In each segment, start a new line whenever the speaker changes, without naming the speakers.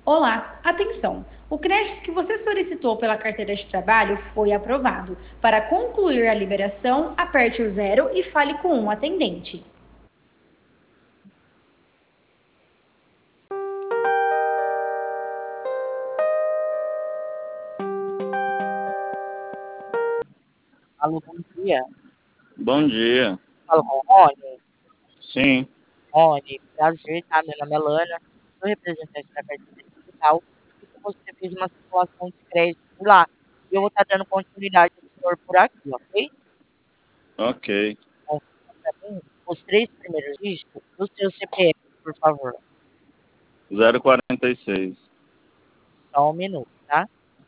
Olá, atenção! O crédito que você solicitou pela carteira de trabalho foi aprovado. Para concluir a liberação, aperte o zero e fale com um atendente.
Alô, bom dia.
Bom dia.
Falo com o Rony.
Sim,
Rony, prazer, tá? Meu nome é Lana, sou representante da carteira digital e que você fez uma simulação de crédito por lá. E eu vou estar dando continuidade ao senhor por aqui, ok?
ok.
Confirma pra mim os três primeiros dígitos do seu CPF, por favor.
046.
Só um minuto, tá?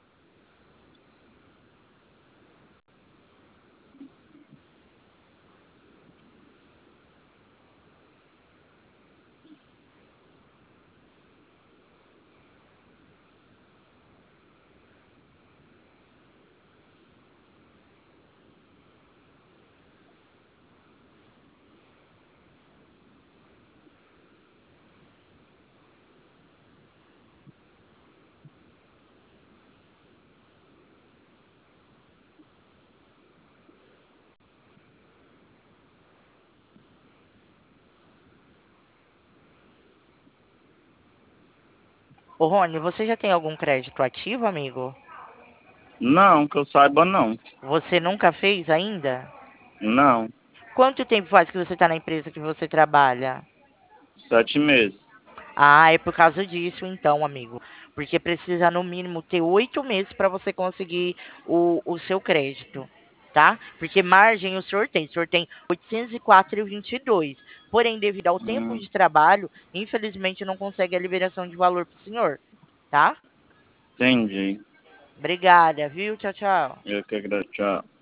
Ô, Rony, você já tem algum crédito ativo, amigo?
Não, que eu saiba não.
Você nunca fez ainda?
Não.
Quanto tempo faz que você está na empresa que você trabalha?
7 meses.
Ah, é por causa disso, então, amigo. Porque precisa, no mínimo, ter 8 meses para você conseguir o seu crédito, tá? Porque margem o senhor tem 804,22. Porém, devido ao tempo
Hum,
de trabalho, infelizmente não consegue a liberação de valor para o senhor, tá?
entendi.
Obrigada, viu? Tchau, tchau.
Eu que agradeço. Tchau.